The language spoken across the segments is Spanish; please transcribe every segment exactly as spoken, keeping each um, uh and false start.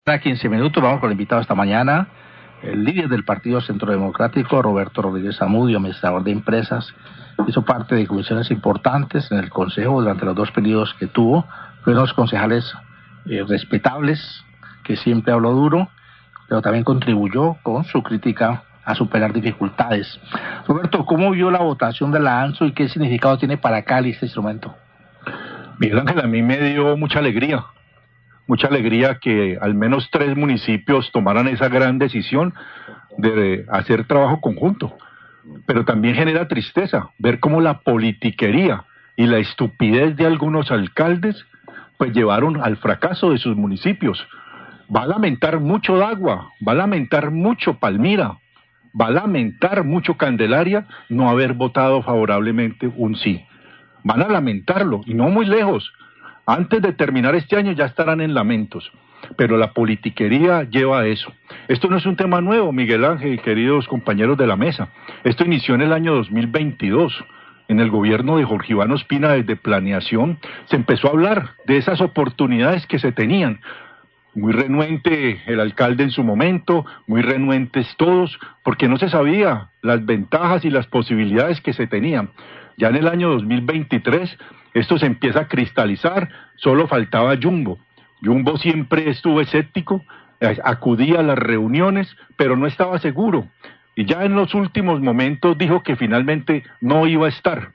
A quince minutos vamos con el invitado esta mañana, el líder del Partido Centro Democrático, Roberto Rodríguez Zamudio, administrador de empresas. Hizo parte de comisiones importantes en el Consejo durante los dos periodos que tuvo. Fue unos concejales eh, respetables, que siempre habló duro, pero también contribuyó con su crítica a superar dificultades. Roberto, ¿cómo vio la votación de la ANSO y qué significado tiene para Cali este instrumento? Miguel Ángel, a mí me dio mucha alegría. Mucha alegría que al menos tres municipios tomaran esa gran decisión de hacer trabajo conjunto. Pero también genera tristeza ver cómo la politiquería y la estupidez de algunos alcaldes pues llevaron al fracaso de sus municipios. Va a lamentar mucho Dagua, va a lamentar mucho Palmira, va a lamentar mucho Candelaria no haber votado favorablemente un sí. Van a lamentarlo, y no muy lejos. Antes de terminar este año ya estarán en lamentos, pero la politiquería lleva a eso. Esto no es un tema nuevo, Miguel Ángel y queridos compañeros de la mesa. Esto inició en el año dos mil veintidós. En el gobierno de Jorge Iván Ospina, desde planeación, se empezó a hablar de esas oportunidades que se tenían. Muy renuente el alcalde en su momento, muy renuentes todos, porque no se sabía las ventajas y las posibilidades que se tenían. Ya en el año dos mil veintitrés esto se empieza a cristalizar, solo faltaba Jumbo. Jumbo siempre estuvo escéptico, acudía a las reuniones, pero no estaba seguro. Y ya en los últimos momentos dijo que finalmente no iba a estar.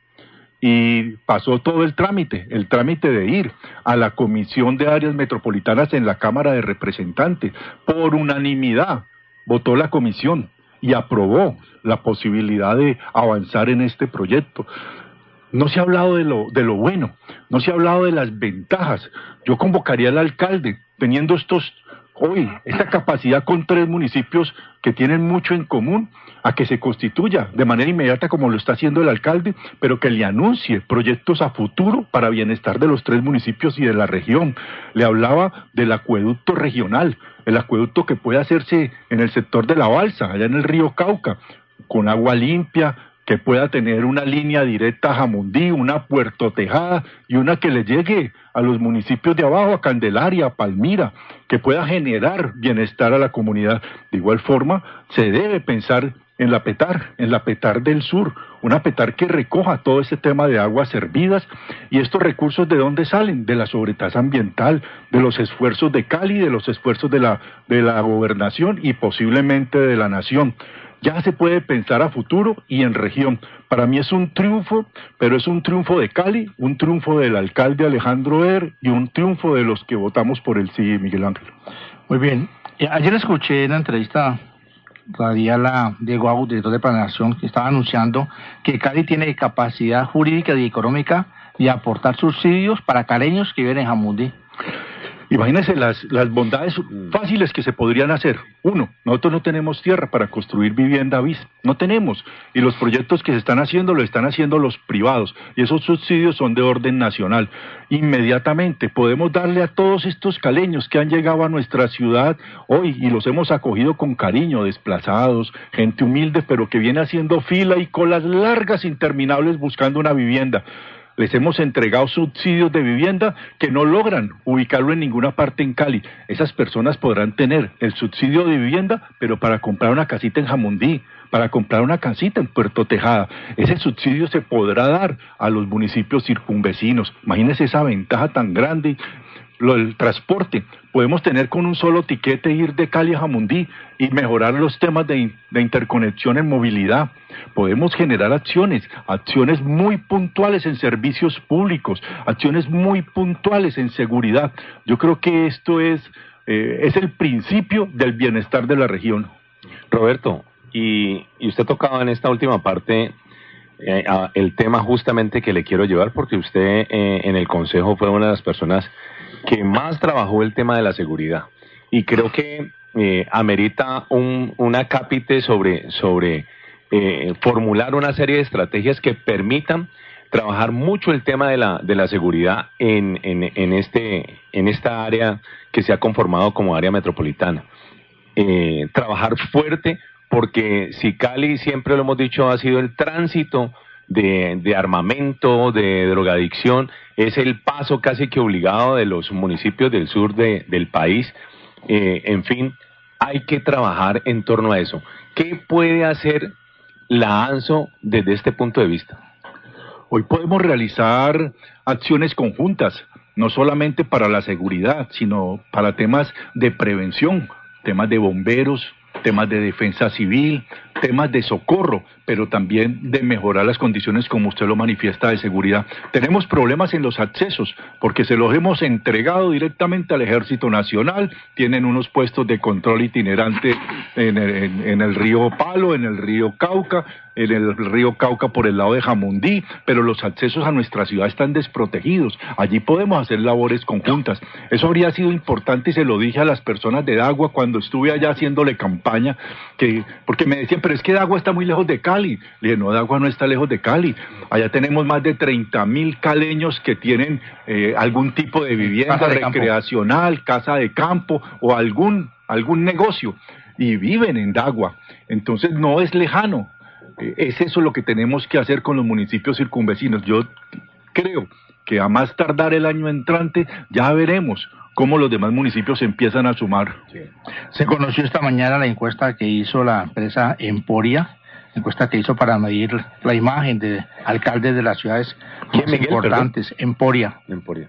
Y pasó todo el trámite, el trámite de ir a la Comisión de Áreas Metropolitanas en la Cámara de Representantes. Por unanimidad votó la comisión y aprobó la posibilidad de avanzar en este proyecto. No se ha hablado de lo, de lo bueno, no se ha hablado de las ventajas. Yo convocaría al alcalde, teniendo estos hoy, esta capacidad con tres municipios que tienen mucho en común, a que se constituya de manera inmediata como lo está haciendo el alcalde, pero que le anuncie proyectos a futuro para bienestar de los tres municipios y de la región. Le hablaba del acueducto regional, el acueducto que puede hacerse en el sector de la Balsa, allá en el río Cauca, con agua limpia, que pueda tener una línea directa a Jamundí, una Puerto Tejada y una que le llegue a los municipios de abajo, a Candelaria, a Palmira, que pueda generar bienestar a la comunidad. De igual forma, se debe pensar en la Petar, en la Petar del Sur, una Petar que recoja todo ese tema de aguas servidas. ¿Y estos recursos de dónde salen? De la sobretasa ambiental, de los esfuerzos de Cali, de los esfuerzos de la, de la gobernación y posiblemente de la nación. Ya se puede pensar a futuro y en región. Para mí es un triunfo, pero es un triunfo de Cali, un triunfo del alcalde Alejandro Er y un triunfo de los que votamos por el sí, Miguel Ángel. Muy bien. Ayer escuché en la entrevista radial a Diego Agus, director de Planeación, que estaba anunciando que Cali tiene capacidad jurídica y económica de aportar subsidios para caleños que viven en Jamundí. Imagínense las, las bondades fáciles que se podrían hacer. Uno, nosotros no tenemos tierra para construir vivienda bis, no tenemos. Y los proyectos que se están haciendo, lo están haciendo los privados. Y esos subsidios son de orden nacional. Inmediatamente podemos darle a todos estos caleños que han llegado a nuestra ciudad hoy y los hemos acogido con cariño, desplazados, gente humilde, pero que viene haciendo fila y colas largas, interminables, buscando una vivienda. Les hemos entregado subsidios de vivienda que no logran ubicarlo en ninguna parte en Cali. Esas personas podrán tener el subsidio de vivienda, pero para comprar una casita en Jamundí, para comprar una casita en Puerto Tejada. Ese subsidio se podrá dar a los municipios circunvecinos. Imagínense esa ventaja tan grande. Lo del transporte, podemos tener con un solo tiquete ir de Cali a Jamundí y mejorar los temas de, de interconexión en movilidad. Podemos generar acciones, acciones muy puntuales en servicios públicos, acciones muy puntuales en seguridad. Yo creo que esto es, eh, es el principio del bienestar de la región. Roberto, y, y usted tocaba en esta última parte eh, a, el tema justamente que le quiero llevar, porque usted eh, en el Consejo fue una de las personas que más trabajó el tema de la seguridad, y creo que eh, amerita un, una cápite sobre, sobre eh, formular una serie de estrategias que permitan trabajar mucho el tema de la, de la seguridad en, en, en, este, en esta área que se ha conformado como área metropolitana. Eh, trabajar fuerte, porque si Cali, siempre lo hemos dicho, ha sido el tránsito De, de armamento, de drogadicción, es el paso casi que obligado de los municipios del sur de, del país. eh, en fin, hay que trabajar en torno a eso. ¿Qué puede hacer la ANSO desde este punto de vista? Hoy podemos realizar acciones conjuntas, no solamente para la seguridad, sino para temas de prevención, temas de bomberos, temas de defensa civil, temas de socorro, pero también de mejorar las condiciones, como usted lo manifiesta, de seguridad. Tenemos problemas en los accesos, porque se los hemos entregado directamente al Ejército Nacional, tienen unos puestos de control itinerante en el, en, en el río Palo, en el río Cauca, en el río Cauca por el lado de Jamundí, pero los accesos a nuestra ciudad están desprotegidos. Allí podemos hacer labores conjuntas. Eso habría sido importante y se lo dije a las personas de Dagua cuando estuve allá haciéndole campaña, que porque me decían, pero es que Dagua está muy lejos de Cali. Le dije, no, Dagua no está lejos de Cali. Allá tenemos más de treinta mil caleños que tienen eh, algún tipo de vivienda casa de recreacional, campo. casa de campo o algún, algún negocio y viven en Dagua. Entonces no es lejano. Es eso lo que tenemos que hacer con los municipios circunvecinos. Yo creo que a más tardar el año entrante ya veremos cómo los demás municipios empiezan a sumar. Sí. Se conoció esta mañana la encuesta que hizo la empresa Emporia, encuesta que hizo para medir la imagen de alcaldes de las ciudades más Miguel, importantes. Perdón? Emporia. Emporia.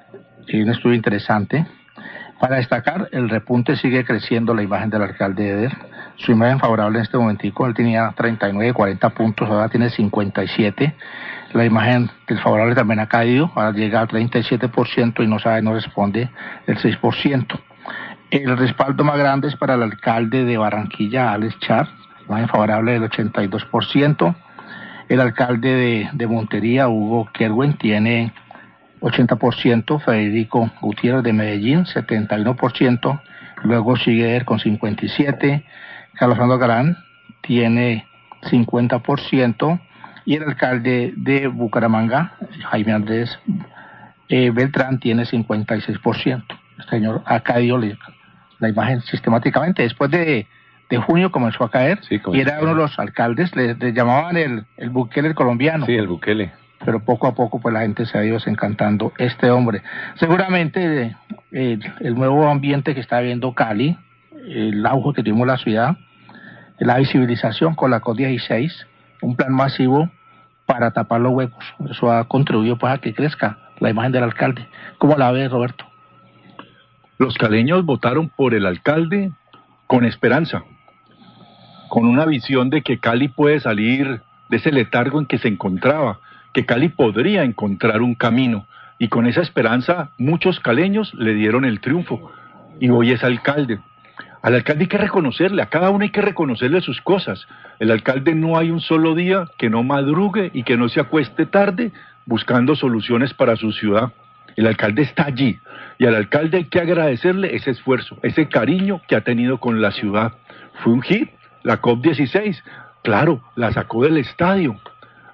Sí, un estudio interesante. Para destacar, el repunte sigue creciendo la imagen del alcalde Eder. Su imagen favorable en este momentico, él tenía treinta y nueve, cuarenta puntos, ahora tiene cincuenta y siete. La imagen desfavorable también ha caído, ahora llega al treinta y siete por ciento y no sabe, no responde el seis por ciento. El respaldo más grande es para el alcalde de Barranquilla, Alex Char, imagen favorable del ochenta y dos por ciento. El alcalde de, de Montería, Hugo Kerwin, tiene ochenta por ciento, Federico Gutiérrez de Medellín, setenta y uno por ciento, luego sigue él con cincuenta y siete por ciento, Carlos Fernando Galán tiene cincuenta por ciento, y el alcalde de Bucaramanga, Jaime Andrés eh, Beltrán, tiene cincuenta y seis por ciento. Este señor ha caído la imagen sistemáticamente, después de, de junio comenzó a caer, sí, y era uno de los alcaldes, le, le llamaban el, el Bukele colombiano. Sí, el Bukele. Pero poco a poco pues la gente se ha ido desencantando este hombre. Seguramente eh, el nuevo ambiente que está viendo Cali, el auge que tuvimos la ciudad, la visibilización con la COP dieciséis, un plan masivo para tapar los huecos, eso ha contribuido pues a que crezca la imagen del alcalde. ¿Cómo la ves, Roberto? Los caleños votaron por el alcalde con esperanza, con una visión de que Cali puede salir de ese letargo en que se encontraba, que Cali podría encontrar un camino, y con esa esperanza muchos caleños le dieron el triunfo, y hoy es alcalde. Al alcalde hay que reconocerle, a cada uno hay que reconocerle sus cosas. El alcalde no hay un solo día que no madrugue y que no se acueste tarde buscando soluciones para su ciudad. El alcalde está allí, y al alcalde hay que agradecerle ese esfuerzo, ese cariño que ha tenido con la ciudad. Fue un hit, la COP dieciséis, claro, la sacó del estadio.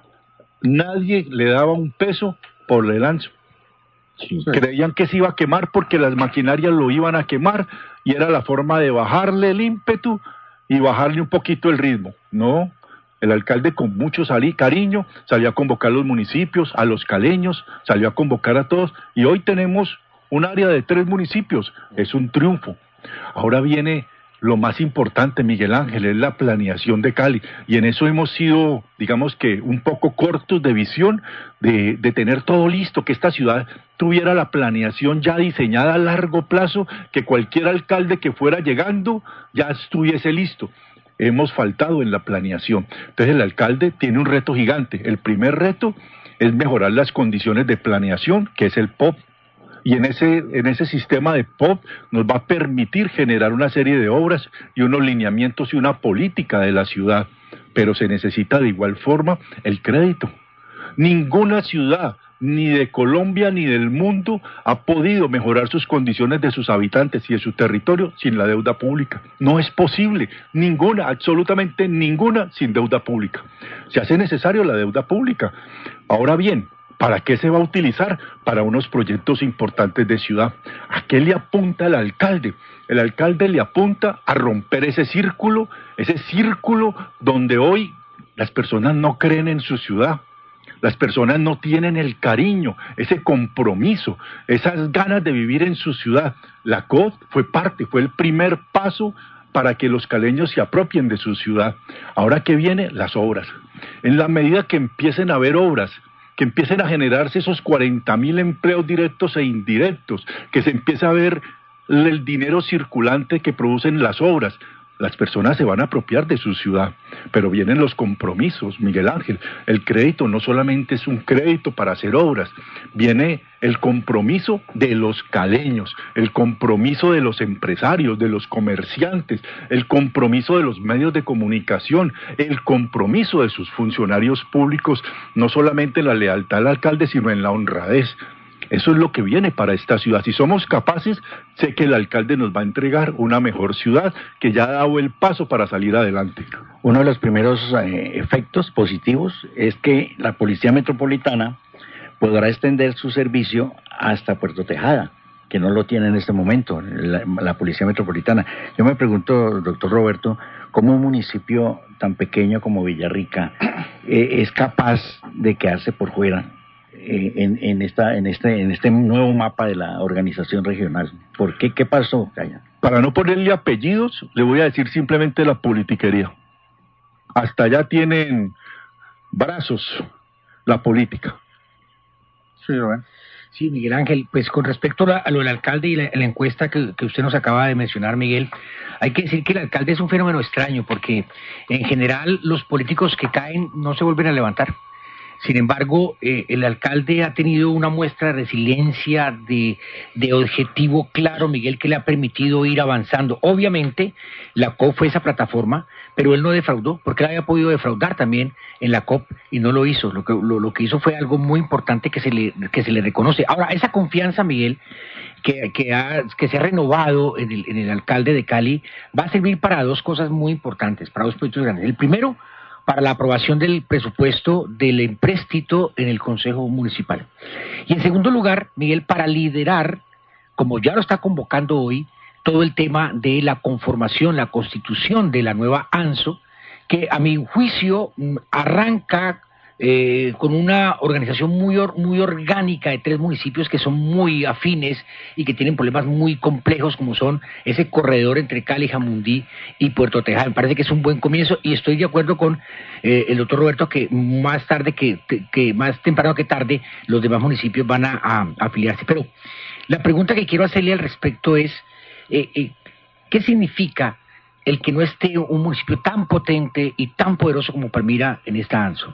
Nadie le daba un peso por el ancho. Sí. Creían que se iba a quemar porque las maquinarias lo iban a quemar y era la forma de bajarle el ímpetu y bajarle un poquito el ritmo. No, el alcalde con mucho salí, cariño salió a convocar a los municipios, a los caleños, salió a convocar a todos, y hoy tenemos un área de tres municipios. Es un triunfo. Ahora viene lo más importante, Miguel Ángel, es la planeación de Cali, y en eso hemos sido, digamos que, un poco cortos de visión, de, de tener todo listo, que esta ciudad tuviera la planeación ya diseñada a largo plazo, que cualquier alcalde que fuera llegando ya estuviese listo. Hemos faltado en la planeación. Entonces el alcalde tiene un reto gigante. El primer reto es mejorar las condiciones de planeación, que es el P O P. Y en ese, en ese sistema de P O P nos va a permitir generar una serie de obras y unos lineamientos y una política de la ciudad. Pero se necesita de igual forma el crédito. Ninguna ciudad, ni de Colombia ni del mundo, ha podido mejorar sus condiciones de sus habitantes y de su territorio sin la deuda pública. No es posible, ninguna, absolutamente ninguna, sin deuda pública. Se hace necesario la deuda pública. Ahora bien, ¿para qué se va a utilizar? Para unos proyectos importantes de ciudad. ¿A qué le apunta el alcalde? El alcalde le apunta a romper ese círculo, ese círculo donde hoy las personas no creen en su ciudad. Las personas no tienen el cariño, ese compromiso, esas ganas de vivir en su ciudad. La C O D fue parte, fue el primer paso para que los caleños se apropien de su ciudad. Ahora que viene, las obras. En la medida que empiecen a haber obras, que empiecen a generarse esos cuarenta mil empleos directos e indirectos, que se empiece a ver el dinero circulante que producen las obras, las personas se van a apropiar de su ciudad, pero vienen los compromisos, Miguel Ángel. El crédito no solamente es un crédito para hacer obras, viene el compromiso de los caleños, el compromiso de los empresarios, de los comerciantes, el compromiso de los medios de comunicación, el compromiso de sus funcionarios públicos, no solamente en la lealtad al alcalde, sino en la honradez. Eso es lo que viene para esta ciudad. Si somos capaces, sé que el alcalde nos va a entregar una mejor ciudad que ya ha dado el paso para salir adelante. Uno de los primeros eh, efectos positivos es que la Policía Metropolitana podrá extender su servicio hasta Puerto Tejada, que no lo tiene en este momento, la, la Policía Metropolitana. Yo me pregunto, doctor Roberto, ¿cómo un municipio tan pequeño como Villarrica eh, es capaz de quedarse por fuera En, en esta en este en este nuevo mapa de la organización regional? ¿Por qué? ¿Qué pasó, Calla? Para no ponerle apellidos, le voy a decir simplemente la politiquería. Hasta allá tienen brazos la política. Sí, Rubén. Sí, Miguel Ángel, pues con respecto a, la, a lo del alcalde y la, la encuesta que, que usted nos acaba de mencionar, Miguel, hay que decir que el alcalde es un fenómeno extraño, porque en general los políticos que caen no se vuelven a levantar. Sin embargo, eh, el alcalde ha tenido una muestra de resiliencia, de, de objetivo claro, Miguel, que le ha permitido ir avanzando. Obviamente, la C O P fue esa plataforma, pero él no defraudó, porque él había podido defraudar también en la C O P y no lo hizo. Lo que, lo, lo que hizo fue algo muy importante que se le, que se le reconoce. Ahora, esa confianza, Miguel, que, que, ha, que se ha renovado en el, en el alcalde de Cali, va a servir para dos cosas muy importantes, para dos proyectos grandes. El primero, para la aprobación del presupuesto del empréstito en el Consejo Municipal. Y en segundo lugar, Miguel, para liderar, como ya lo está convocando hoy, todo el tema de la conformación, la constitución de la nueva ANSO, que a mi juicio arranca eh, con una organización muy, or, muy orgánica de tres municipios que son muy afines y que tienen problemas muy complejos, como son ese corredor entre Cali, Jamundí y Puerto Tejada. Me parece que es un buen comienzo y estoy de acuerdo con eh, el doctor Roberto que más tarde que, que más temprano que tarde los demás municipios van a, a, a afiliarse. Pero la pregunta que quiero hacerle al respecto es eh, eh, ¿qué significa el que no esté un municipio tan potente y tan poderoso como Palmira en esta ANSO?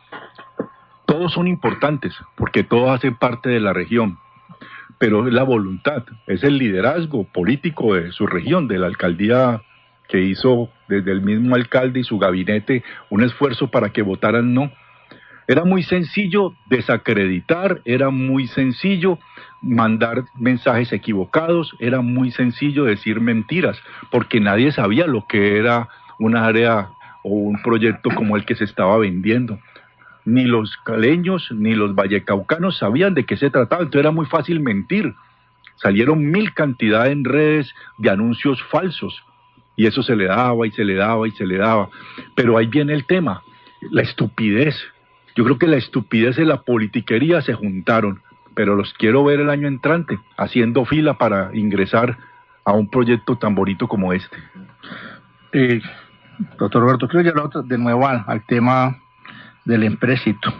Todos son importantes, porque todos hacen parte de la región, pero es la voluntad, es el liderazgo político de su región, de la alcaldía que hizo desde el mismo alcalde y su gabinete un esfuerzo para que votaran no. Era muy sencillo desacreditar, era muy sencillo mandar mensajes equivocados, era muy sencillo decir mentiras, porque nadie sabía lo que era un área o un proyecto como el que se estaba vendiendo. Ni los caleños ni los vallecaucanos sabían de qué se trataba, entonces era muy fácil mentir. Salieron mil cantidad en redes de anuncios falsos, y eso se le daba y se le daba y se le daba. Pero ahí viene el tema, la estupidez. Yo creo que la estupidez y la politiquería se juntaron, pero los quiero ver el año entrante, haciendo fila para ingresar a un proyecto tan bonito como este. Eh, doctor Roberto, quiero llegar de nuevo al, al tema del empréstito,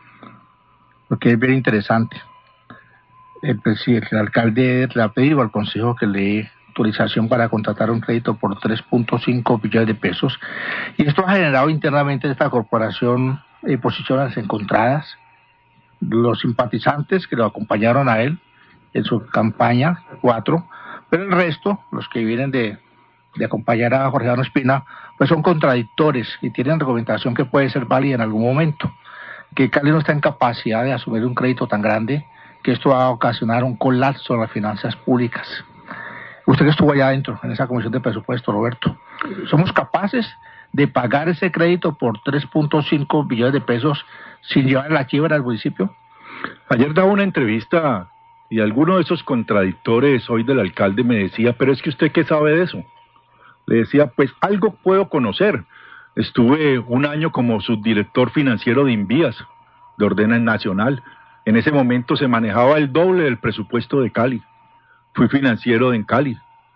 porque es bien interesante. El, el alcalde le ha pedido al consejo que le dé autorización para contratar un crédito por tres punto cinco billones de pesos, y esto ha generado internamente en esta corporación eh, posiciones encontradas. Los simpatizantes que lo acompañaron a él en su campaña, cuatro, pero el resto, los que vienen de, de acompañar a Jorge Iván Ospina, pues son contradictores y tienen recomendación que puede ser válida en algún momento, que Cali no está en capacidad de asumir un crédito tan grande, que esto va a ocasionar un colapso en las finanzas públicas. Usted que estuvo allá adentro, en esa comisión de presupuesto, Roberto, ¿somos capaces de pagar ese crédito por tres punto cinco billones de pesos sin llevar la quiebra al municipio? Ayer daba una entrevista y alguno de esos contradictores hoy del alcalde me decía, pero es que usted ¿qué sabe de eso? Le decía, pues algo puedo conocer. Estuve un año como subdirector financiero de Invías. de orden nacional. En ese momento se manejaba el doble del presupuesto de Cali. Fui financiero en Cali.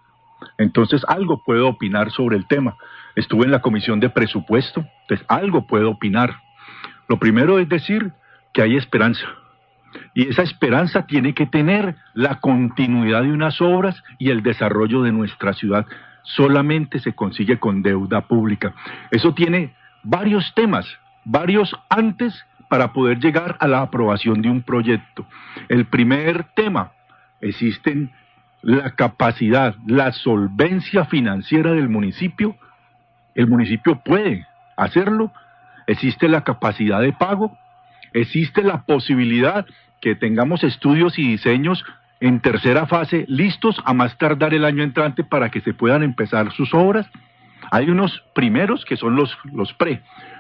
Entonces algo puedo opinar sobre el tema. Estuve en la comisión de presupuesto, entonces algo puedo opinar. Lo primero es decir que hay esperanza. Y esa esperanza tiene que tener la continuidad de unas obras y el desarrollo de nuestra ciudad. Solamente se consigue con deuda pública. Eso tiene varios temas, varios antes para poder llegar a la aprobación de un proyecto. El primer tema, existen la capacidad, la solvencia financiera del municipio. El municipio puede hacerlo. Existe la capacidad de pago. Existe la posibilidad que tengamos estudios y diseños en tercera fase listos a más tardar el año entrante para que se puedan empezar sus obras. Hay unos primeros que son los, los pre.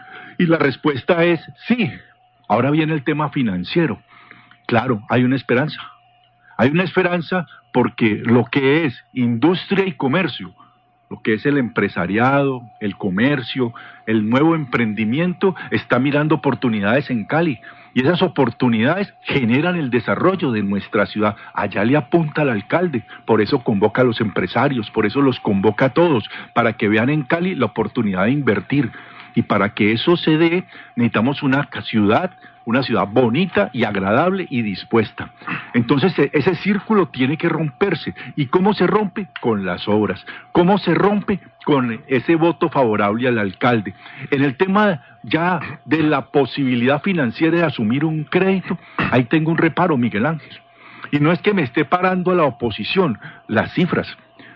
Y la respuesta es sí. Ahora viene el tema financiero. Claro, hay una esperanza. Hay una esperanza porque lo que es industria y comercio, lo que es el empresariado, el comercio, el nuevo emprendimiento, está mirando oportunidades en Cali. Y esas oportunidades generan el desarrollo de nuestra ciudad. Allá le apunta al alcalde, por eso convoca a los empresarios, por eso los convoca a todos, para que vean en Cali la oportunidad de invertir. Y para que eso se dé, necesitamos una ciudad, una ciudad bonita y agradable y dispuesta. Entonces ese círculo tiene que romperse. ¿Y cómo se rompe? Con las obras. ¿Cómo se rompe? Con ese voto favorable al alcalde. En el tema ya de la posibilidad financiera de asumir un crédito, ahí tengo un reparo, Miguel Ángel. Y no es que me esté parando a la oposición, las cifras.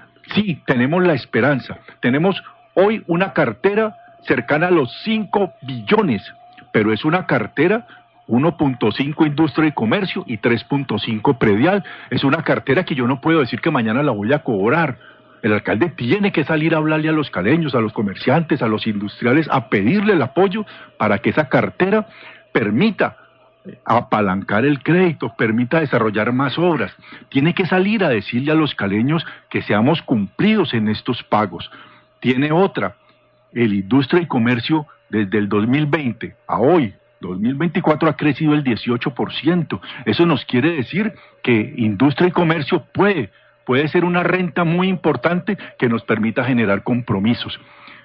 Sí, tenemos la esperanza. Tenemos hoy una cartera cercana a los cinco billones, pero es una cartera uno punto cinco industria y comercio y tres punto cinco predial. Es una cartera que yo no puedo decir que mañana la voy a cobrar. El alcalde tiene que salir a hablarle a los caleños, a los comerciantes, a los industriales, a pedirle el apoyo para que esa cartera permita apalancar el crédito, permita desarrollar más obras. Tiene que salir a decirle a los caleños que seamos cumplidos en estos pagos. Tiene otra, el industria y comercio desde el dos mil veinte a hoy, dos mil veinticuatro, ha crecido el dieciocho por ciento. Eso nos quiere decir que industria y comercio puede, puede ser una renta muy importante que nos permita generar compromisos.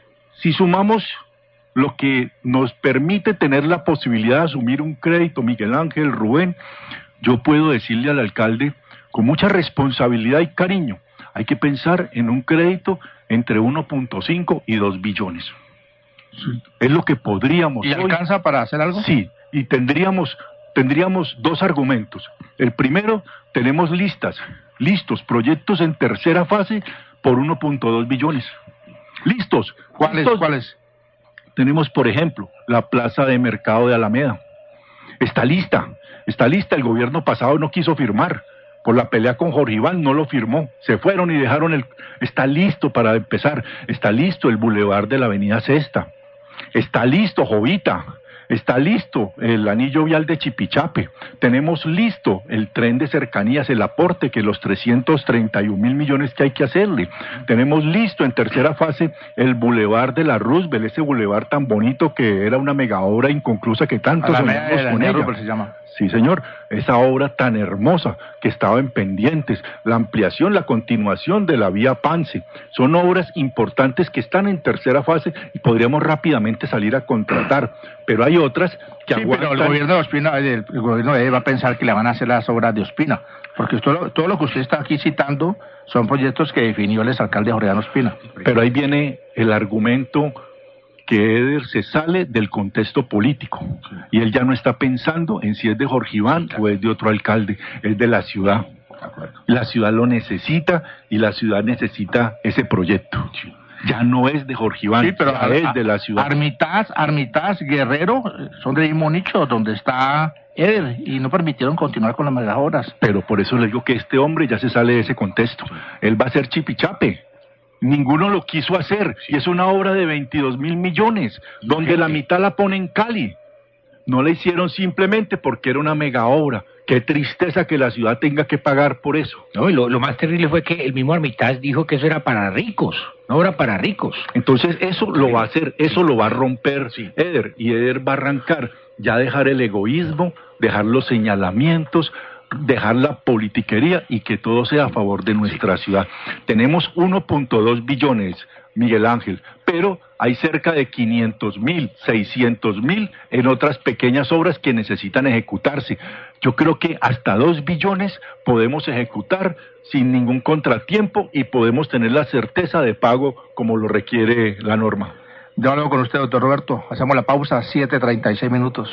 Si sumamos lo que nos permite tener la posibilidad de asumir un crédito, Miguel Ángel, Rubén, yo puedo decirle al alcalde con mucha responsabilidad y cariño, hay que pensar en un crédito entre uno punto cinco y dos billones. Sí. Es lo que podríamos. ¿Y hoy alcanza para hacer algo? Sí, y tendríamos, tendríamos dos argumentos. El primero, tenemos listas, listos, proyectos en tercera fase por uno punto dos billones. Listos. ¿Cuáles? ¿Listos? ¿Cuáles? Tenemos, por ejemplo, la plaza de mercado de Alameda. Está lista, está lista. El gobierno pasado no quiso firmar. Por la pelea con Jorge Iván no lo firmó. Se fueron y dejaron el... Está listo para empezar. Está listo el bulevar de la avenida Sexta. Está listo Jovita. Está listo el anillo vial de Chipichape. Tenemos listo el tren de cercanías, el aporte que los trescientos treinta y un mil millones que hay que hacerle. Tenemos listo en tercera fase el bulevar de la Roosevelt, ese bulevar tan bonito que era una mega obra inconclusa que tanto soñamos con ella. Se llama. Sí, señor, esa obra tan hermosa que estaba en pendientes, la ampliación, la continuación de la vía Pance, son obras importantes que están en tercera fase y podríamos rápidamente salir a contratar, pero hay otras que sí, aguantan... pero el gobierno de Ospina, el, el gobierno de va a pensar que le van a hacer las obras de Ospina, porque todo lo, todo lo que usted está aquí citando son proyectos que definió el exalcalde Jorge Ospina. Pero ahí viene el argumento que Eder se sale del contexto político, sí, y él ya no está pensando en si es de Jorge Iván, claro, o es de otro alcalde, es de la ciudad. La ciudad lo necesita y la ciudad necesita ese proyecto. Sí. Ya no es de Jorge Iván, sí, pero ya a, es de la ciudad. Armitage, Armitage, Guerrero, son del mismo nicho donde está Eder y no permitieron continuar con las megahoras. Pero por eso le digo que este hombre ya se sale de ese contexto. Él va a ser Chipichape. Ninguno lo quiso hacer, y es una obra de veintidós mil millones, donde la mitad la pone en Cali. No la hicieron simplemente porque era una mega obra. Qué tristeza que la ciudad tenga que pagar por eso. No, y lo, lo más terrible fue que el mismo Armitage dijo que eso era para ricos, no era para ricos. Entonces eso lo va a hacer, eso lo va a romper, sí, Eder, y Eder va a arrancar ya dejar el egoísmo, dejar los señalamientos, dejar la politiquería y que todo sea a favor de nuestra ciudad. Tenemos uno punto dos billones, Miguel Ángel, pero hay cerca de quinientos mil, seiscientos mil en otras pequeñas obras que necesitan ejecutarse. Yo creo que hasta dos billones podemos ejecutar sin ningún contratiempo y podemos tener la certeza de pago como lo requiere la norma. De nuevo con usted, doctor Roberto. Hacemos la pausa, siete treinta y seis minutos.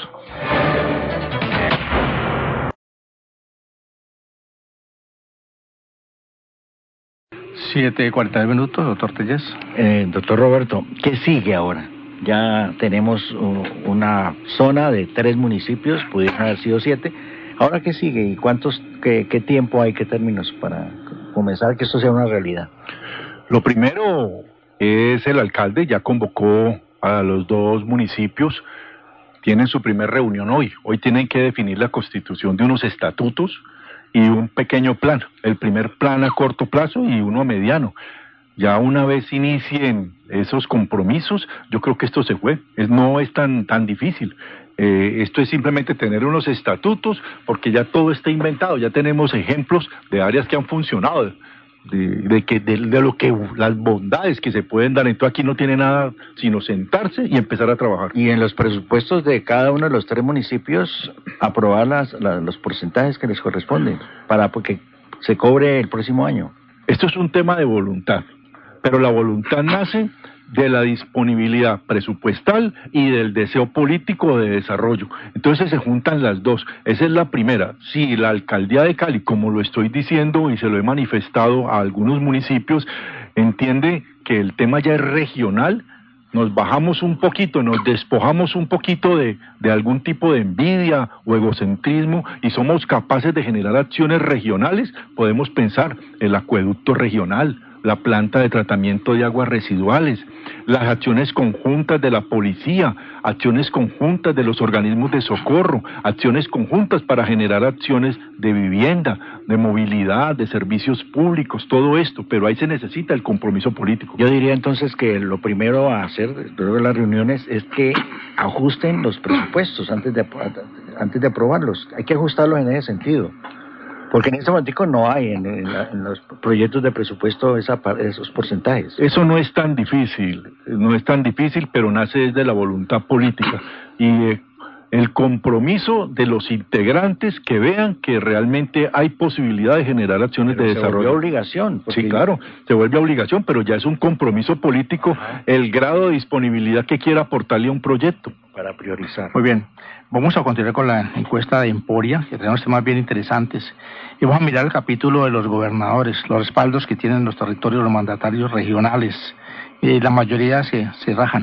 siete cuarenta minutos, doctor Tellez. Eh, doctor Roberto, ¿qué sigue ahora? Ya tenemos uh, una zona de tres municipios, pudieron haber sido siete. ¿Ahora qué sigue? ¿Y cuántos, qué, qué tiempo hay, qué términos para comenzar que esto sea una realidad? Lo primero es el alcalde, ya convocó a los dos municipios, tienen su primera reunión hoy. Hoy tienen que definir la constitución de unos estatutos y un pequeño plan, el primer plan a corto plazo y uno a mediano. Ya una vez inicien esos compromisos, yo creo que esto se fue, es, no es tan, tan difícil. Eh, esto es simplemente tener unos estatutos, porque ya todo está inventado, ya tenemos ejemplos de áreas que han funcionado, de, de, que, de, de lo que las bondades que se pueden dar. Entonces aquí no tiene nada sino sentarse y empezar a trabajar. Y en los presupuestos de cada uno de los tres municipios, aprobar las, las, los porcentajes que les corresponden, para que se cobre el próximo año. Esto es un tema de voluntad, pero la voluntad nace de la disponibilidad presupuestal y del deseo político de desarrollo. Entonces se juntan las dos. Esa es la primera. Si la alcaldía de Cali, como lo estoy diciendo y se lo he manifestado a algunos municipios, entiende que el tema ya es regional, nos bajamos un poquito, nos despojamos un poquito de, de algún tipo de envidia o egocentrismo y somos capaces de generar acciones regionales, podemos pensar el acueducto regional, la planta de tratamiento de aguas residuales, las acciones conjuntas de la policía, acciones conjuntas de los organismos de socorro, acciones conjuntas para generar acciones de vivienda, de movilidad, de servicios públicos, todo esto, pero ahí se necesita el compromiso político. Yo diría entonces que lo primero a hacer luego de las reuniones es que ajusten los presupuestos antes de, antes de aprobarlos. Hay que ajustarlos en ese sentido. Porque en este momento no hay en, en, la, en los proyectos de presupuesto esa, esos porcentajes. Eso no es tan difícil, no es tan difícil, pero nace desde la voluntad política y eh, el compromiso de los integrantes que vean que realmente hay posibilidad de generar acciones pero de se desarrollo. Se vuelve obligación. Porque... Sí, claro, se vuelve obligación, pero ya es un compromiso político. Ajá. El grado de disponibilidad que quiera aportarle a un proyecto. Para priorizar. Muy bien. Vamos a continuar con la encuesta de Emporia, que tenemos temas bien interesantes. Y vamos a mirar el capítulo de los gobernadores, los respaldos que tienen los territorios, los mandatarios regionales. Eh, la mayoría se, se rajan.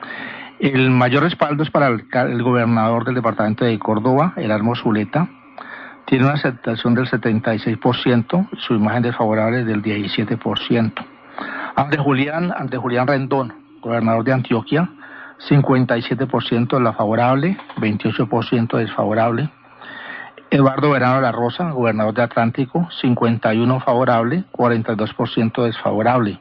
El mayor respaldo es para el, el gobernador del departamento de Córdoba, Erasmo Zuleta. Tiene una aceptación del setenta y seis por ciento, su imagen desfavorable es del diecisiete por ciento. Ante Julián, ante Julián Rendón, gobernador de Antioquia, cincuenta y siete por ciento la favorable, veintiocho por ciento desfavorable. Eduardo Verano de la Rosa, gobernador de Atlántico, cincuenta y uno favorable, cuarenta y dos por ciento desfavorable.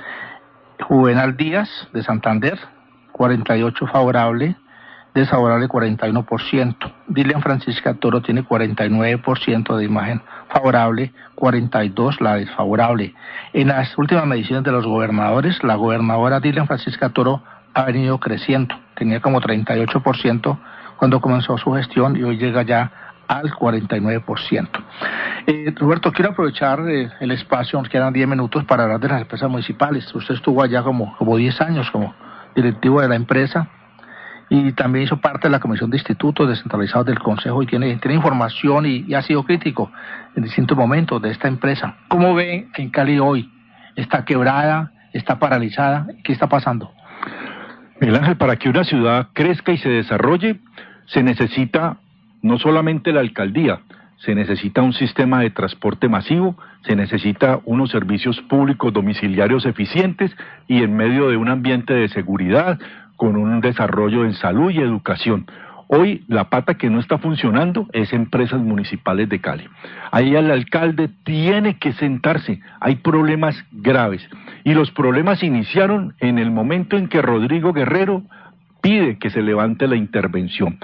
Juvenal Díaz de Santander, cuarenta y ocho favorable, desfavorable cuarenta y uno por ciento. Dilian Francisca Toro tiene cuarenta y nueve por ciento de imagen favorable, cuarenta y dos por ciento la desfavorable. En las últimas mediciones de los gobernadores, la gobernadora Dilian Francisca Toro ha venido creciendo, tenía como treinta y ocho por ciento cuando comenzó su gestión y hoy llega ya al cuarenta y nueve por ciento. Eh, Roberto, quiero aprovechar eh, el espacio, nos quedan diez minutos para hablar de las empresas municipales. Usted estuvo allá como, como diez años como directivo de la empresa y también hizo parte de la Comisión de Institutos Descentralizados del Consejo y tiene, tiene información y, y ha sido crítico en distintos momentos de esta empresa. ¿Cómo ve en Cali hoy? ¿Está quebrada? ¿Está paralizada? ¿Qué está pasando? Miguel Ángel, para que una ciudad crezca y se desarrolle, se necesita no solamente la alcaldía, se necesita un sistema de transporte masivo, se necesita unos servicios públicos domiciliarios eficientes y en medio de un ambiente de seguridad, con un desarrollo en salud y educación. Hoy la pata que no está funcionando es Empresas Municipales de Cali. Ahí el alcalde tiene que sentarse, hay problemas graves. Y los problemas iniciaron en el momento en que Rodrigo Guerrero pide que se levante la intervención.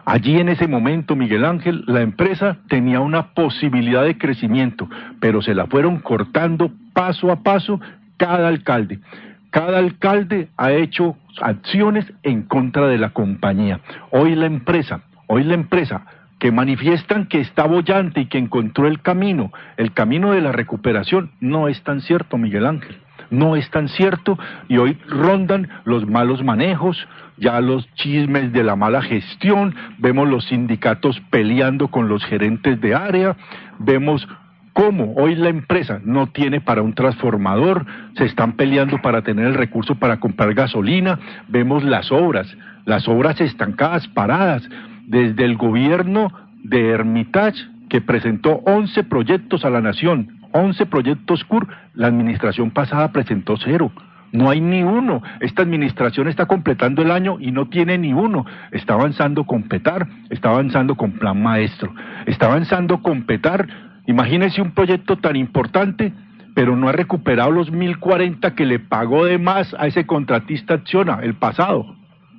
Allí en ese momento, Miguel Ángel, la empresa tenía una posibilidad de crecimiento, pero se la fueron cortando paso a paso cada alcalde. Cada alcalde ha hecho acciones en contra de la compañía. Hoy la empresa, hoy la empresa que manifiestan que está boyante y que encontró el camino, el camino de la recuperación, no es tan cierto, Miguel Ángel. No es tan cierto, y hoy rondan los malos manejos, ya los chismes de la mala gestión, vemos los sindicatos peleando con los gerentes de área, vemos cómo hoy la empresa no tiene para un transformador, se están peleando para tener el recurso para comprar gasolina, vemos las obras, las obras estancadas, paradas, desde el gobierno de Hermitage, que presentó once proyectos a la nación, once proyectos C U R, la administración pasada presentó cero. No hay ni uno. Esta administración está completando el año y no tiene ni uno. Está avanzando con Petar, está avanzando con Plan Maestro, está avanzando con Petar. Imagínese un proyecto tan importante, pero no ha recuperado los mil cuarenta que le pagó de más a ese contratista Acciona, el pasado.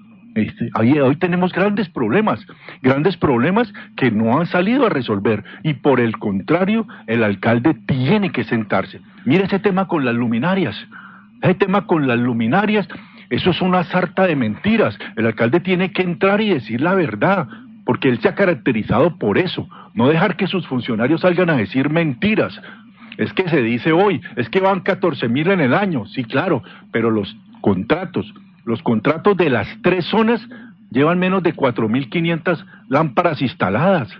Este, hoy, hoy tenemos grandes problemas, grandes problemas que no han salido a resolver, y por el contrario, el alcalde tiene que sentarse. Mire ese tema con las luminarias, ese tema con las luminarias, eso es una sarta de mentiras. El alcalde tiene que entrar y decir la verdad, porque él se ha caracterizado por eso, no dejar que sus funcionarios salgan a decir mentiras. Es que se dice hoy, es que van catorce mil en el año, sí, claro, pero los contratos, los contratos de las tres zonas llevan menos de cuatro mil quinientas lámparas instaladas.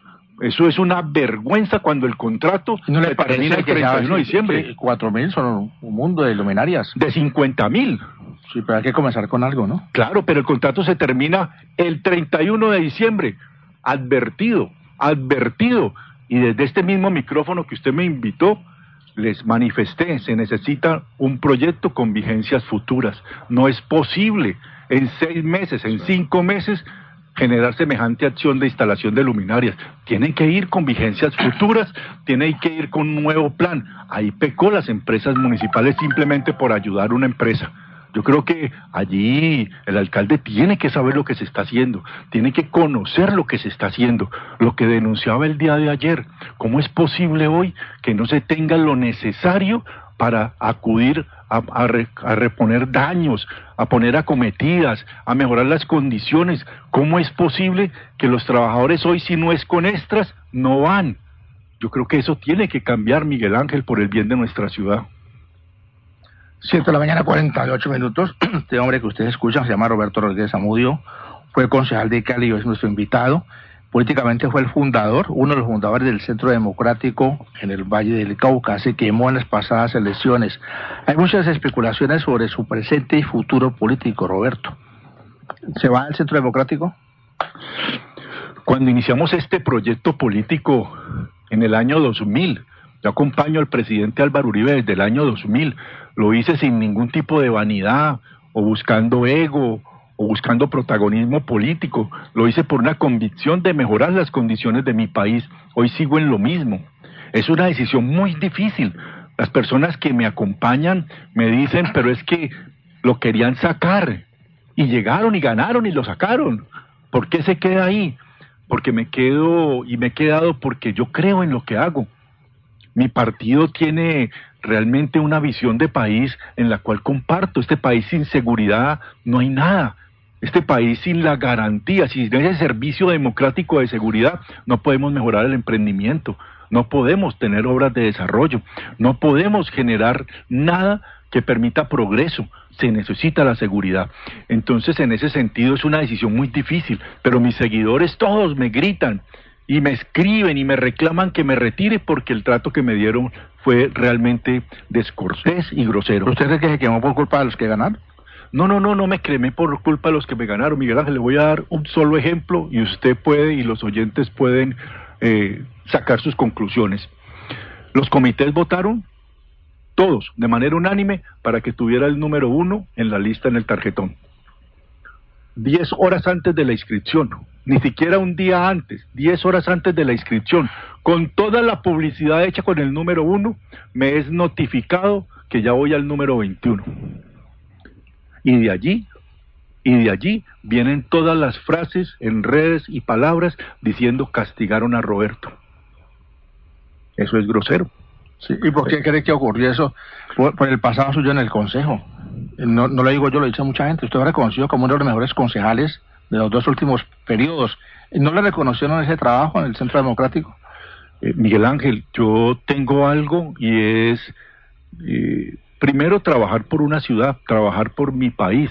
Eso es una vergüenza cuando el contrato ¿No le se parece termina el que treinta y uno de diciembre? cuatro mil son un mundo de luminarias. De cincuenta mil. Sí, pero hay que comenzar con algo, ¿no? Claro, pero el contrato se termina el treinta y uno de diciembre. Advertido, advertido. Y desde este mismo micrófono que usted me invitó, les manifesté, se necesita un proyecto con vigencias futuras. No es posible en seis meses, en cinco meses, generar semejante acción de instalación de luminarias. Tienen que ir con vigencias futuras, tienen que ir con un nuevo plan. Ahí pecó las empresas municipales simplemente por ayudar a una empresa. Yo creo que allí el alcalde tiene que saber lo que se está haciendo, tiene que conocer lo que se está haciendo, lo que denunciaba el día de ayer. ¿Cómo es posible hoy que no se tenga lo necesario para acudir a, a, re, a reponer daños, a poner acometidas, a mejorar las condiciones? ¿Cómo es posible que los trabajadores hoy, si no es con extras, no van? Yo creo que eso tiene que cambiar, Miguel Ángel, por el bien de nuestra ciudad. siete de la mañana, cuarenta y ocho minutos. Este hombre que ustedes escuchan se llama Roberto Rodríguez Zamudio, fue concejal de Cali y es nuestro invitado. Políticamente fue el fundador, uno de los fundadores del Centro Democrático en el Valle del Cauca. Se quemó en las pasadas elecciones. Hay muchas especulaciones sobre su presente y futuro político, Roberto. ¿Se va al Centro Democrático? Cuando iniciamos este proyecto político en el año dos mil, yo acompaño al presidente Álvaro Uribe desde el año dos mil, lo hice sin ningún tipo de vanidad, o buscando ego, o buscando protagonismo político, lo hice por una convicción de mejorar las condiciones de mi país. Hoy sigo en lo mismo. Es una decisión muy difícil. Las personas que me acompañan me dicen, pero es que lo querían sacar, y llegaron y ganaron y lo sacaron. ¿Por qué se queda ahí? Porque me quedo, y me he quedado porque yo creo en lo que hago. Mi partido tiene realmente una visión de país en la cual comparto. Este país sin seguridad no hay nada. Este país sin la garantía, sin ese servicio democrático de seguridad, no podemos mejorar el emprendimiento, no podemos tener obras de desarrollo, no podemos generar nada que permita progreso. Se necesita la seguridad. Entonces, en ese sentido, es una decisión muy difícil, pero mis seguidores todos me gritan y me escriben y me reclaman que me retire porque el trato que me dieron fue realmente descortés y grosero. ¿Usted cree que se quemó por culpa de los que ganaron? No, no, no, no me quemé por culpa de los que me ganaron, Miguel Ángel. Le voy a dar un solo ejemplo y usted puede y los oyentes pueden eh, sacar sus conclusiones. Los comités votaron todos de manera unánime para que tuviera el número uno en la lista en el tarjetón. Diez horas antes de la inscripción, ni siquiera un día antes, diez horas antes de la inscripción, con toda la publicidad hecha con el número uno, me es notificado que ya voy al número veintiuno. Y de allí Y de allí vienen todas las frases en redes y palabras diciendo castigaron a Roberto. Eso es grosero. Sí, ¿y por qué cree que ocurrió eso? Por, por el pasado suyo en el Consejo. No, no lo digo yo, lo dice mucha gente. Usted fue reconocido como uno de los mejores concejales de los dos últimos periodos. ¿No le reconocieron ese trabajo en el Centro Democrático? Eh, Miguel Ángel, yo tengo algo y es, eh, primero, trabajar por una ciudad, trabajar por mi país.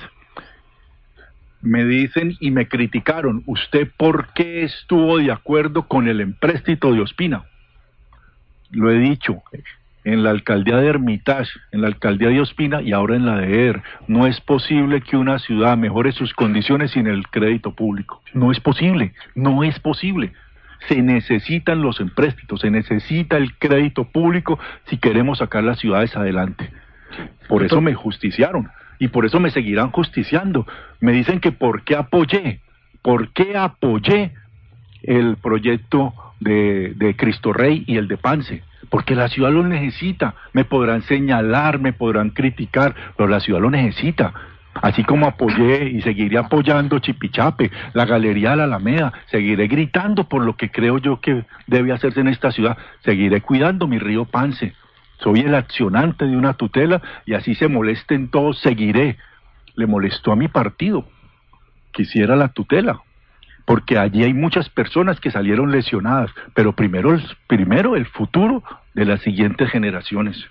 Me dicen y me criticaron, ¿usted por qué estuvo de acuerdo con el empréstito de Ospina? Lo he dicho, en la alcaldía de Hermitage, en la alcaldía de Ospina y ahora en la de Eder. No es posible que una ciudad mejore sus condiciones sin el crédito público. No es posible, no es posible. Se necesitan los empréstitos, se necesita el crédito público si queremos sacar las ciudades adelante. Por eso me justiciaron y por eso me seguirán justiciando. Me dicen que por qué apoyé, por qué apoyé el proyecto de, de Cristo Rey y el de Pance, porque la ciudad lo necesita. Me podrán señalar, me podrán criticar, pero la ciudad lo necesita. Así como apoyé y seguiré apoyando Chipichape, la Galería de la Alameda, seguiré gritando por lo que creo yo que debe hacerse en esta ciudad, seguiré cuidando mi río Pance. Soy el accionante de una tutela y así se molesten todos, seguiré. Le molestó a mi partido, quisiera la tutela, porque allí hay muchas personas que salieron lesionadas, pero primero, primero el futuro de las siguientes generaciones.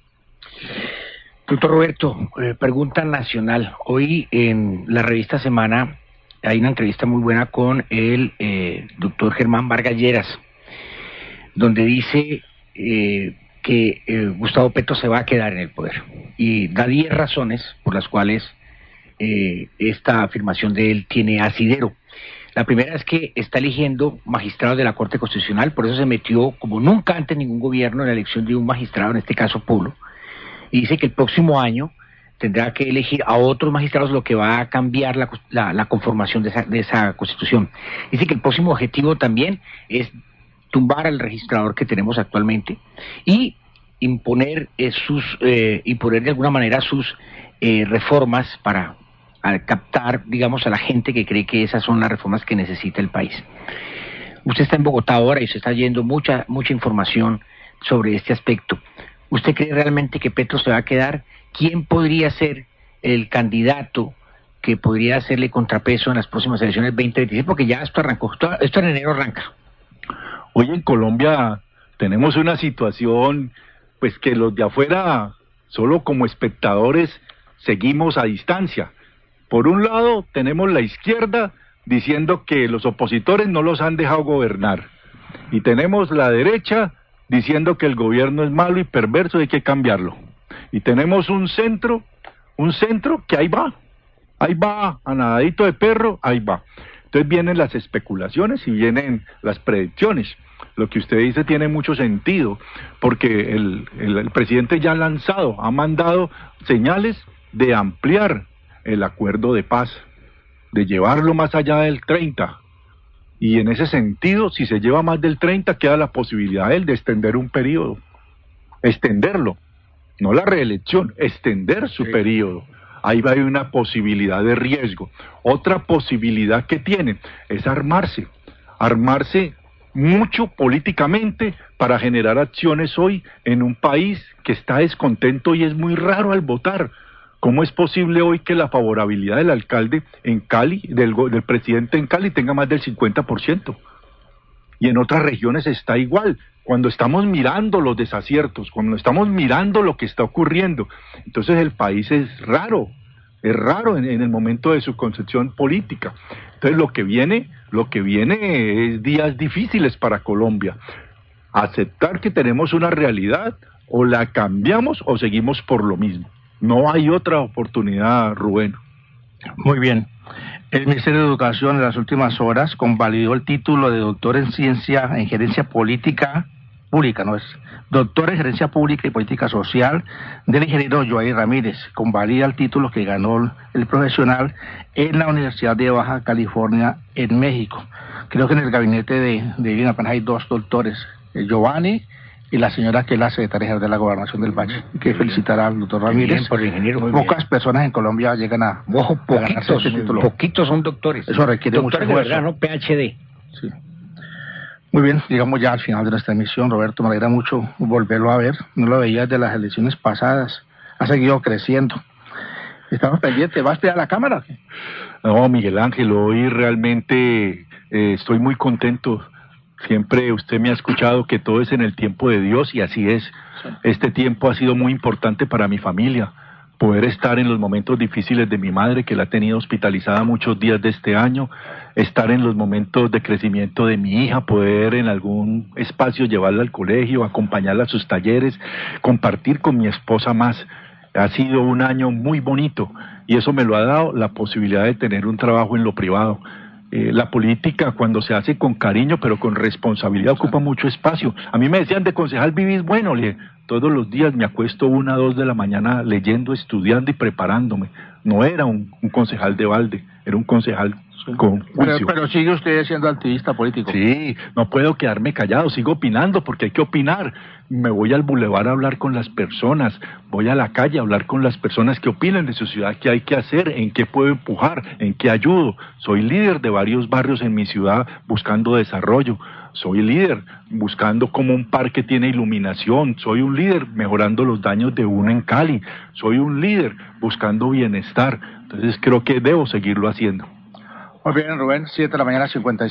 Doctor Roberto, eh, pregunta nacional. Hoy en la revista Semana hay una entrevista muy buena con el eh, doctor Germán Vargas Lleras, donde dice eh, que eh, Gustavo Petro se va a quedar en el poder y da diez razones por las cuales eh, esta afirmación de él tiene asidero. La primera es que está eligiendo magistrados de la Corte Constitucional, por eso se metió como nunca antes ningún gobierno en la elección de un magistrado, en este caso Polo, y dice que el próximo año tendrá que elegir a otros magistrados, lo que va a cambiar la, la, la conformación de esa, de esa Constitución. Dice que el próximo objetivo también es tumbar al registrador que tenemos actualmente y imponer eh, sus eh, imponer de alguna manera sus eh, reformas para a captar, digamos, a la gente que cree que esas son las reformas que necesita el país. Usted está en Bogotá ahora y se está yendo mucha mucha información sobre este aspecto. ¿Usted cree realmente que Petro se va a quedar? ¿Quién podría ser el candidato que podría hacerle contrapeso en las próximas elecciones veinte veintiséis? Porque ya esto arrancó, esto, esto en enero arranca. Hoy en Colombia tenemos una situación, pues que los de afuera, solo como espectadores, seguimos a distancia. Por un lado, tenemos la izquierda diciendo que los opositores no los han dejado gobernar. Y tenemos la derecha diciendo que el gobierno es malo y perverso y hay que cambiarlo. Y tenemos un centro, un centro que ahí va, ahí va, a nadadito de perro, ahí va. Entonces vienen las especulaciones y vienen las predicciones. Lo que usted dice tiene mucho sentido, porque el, el, el presidente ya ha lanzado, ha mandado señales de ampliar el acuerdo de paz, de llevarlo más allá del treinta. Y en ese sentido, si se lleva más del treinta, queda la posibilidad de él de extender un periodo, extenderlo, no la reelección, extender su sí. periodo. Ahí va a haber una posibilidad de riesgo. Otra posibilidad que tiene es armarse, armarse mucho políticamente para generar acciones hoy en un país que está descontento y es muy raro al votar. ¿Cómo es posible hoy que la favorabilidad del alcalde en Cali, del, del presidente en Cali, tenga más del cincuenta por ciento? Y en otras regiones está igual. Cuando estamos mirando los desaciertos, cuando estamos mirando lo que está ocurriendo, entonces el país es raro, es raro en, en el momento de su concepción política. Entonces lo que viene, lo que viene es días difíciles para Colombia. Aceptar que tenemos una realidad, o la cambiamos o seguimos por lo mismo. No hay otra oportunidad, Rubén. Muy bien. El Ministerio de Educación en las últimas horas convalidó el título de doctor en ciencia en gerencia política pública, no es doctor en gerencia pública y política social del ingeniero Joay Ramírez. Convalida el título que ganó el profesional en la Universidad de Baja California en México. Creo que en el gabinete de, de apenas hay dos doctores, Giovanni y la señora que es la secretaria general de la Gobernación del Valle. Hay que felicitar al doctor Ramírez. Bien, por el ingeniero, muy Pocas bien. personas en Colombia llegan a, Ojo, a ganarse poquitos, este título. poquitos son doctores. Eso requiere mucho doctores de esfuerzo. verdad, ¿no? P H D. Sí. Muy bien, llegamos ya al final de nuestra emisión. Roberto, me alegra mucho volverlo a ver. No lo veía desde las elecciones pasadas. Ha seguido creciendo. Estamos pendientes. ¿Va a estudiar la cámara? No, Miguel Ángel, hoy realmente eh, estoy muy contento. Siempre usted me ha escuchado que todo es en el tiempo de Dios y así es. Sí. Este tiempo ha sido muy importante para mi familia. Poder estar en los momentos difíciles de mi madre, que la ha tenido hospitalizada muchos días de este año, estar en los momentos de crecimiento de mi hija, poder en algún espacio llevarla al colegio, acompañarla a sus talleres, compartir con mi esposa más. Ha sido un año muy bonito y eso me lo ha dado la posibilidad de tener un trabajo en lo privado. Eh, la política, cuando se hace con cariño pero con responsabilidad, ocupa mucho espacio. A mí me decían, de concejal vivís bueno, le todos los días me acuesto una, dos de la mañana leyendo, estudiando y preparándome. No era un, un concejal de balde, era un concejal con juicio. Pero, pero sigue usted siendo activista político. Sí, no puedo quedarme callado, sigo opinando porque hay que opinar. Me voy al bulevar a hablar con las personas, voy a la calle a hablar con las personas que opinan de su ciudad, qué hay que hacer, en qué puedo empujar, en qué ayudo. Soy líder de varios barrios en mi ciudad buscando desarrollo. Soy líder buscando cómo un parque tiene iluminación. Soy un líder mejorando los daños de uno en Cali. Soy un líder buscando bienestar. Entonces creo que debo seguirlo haciendo. Muy bien, Rubén, siete de la mañana, cincuenta y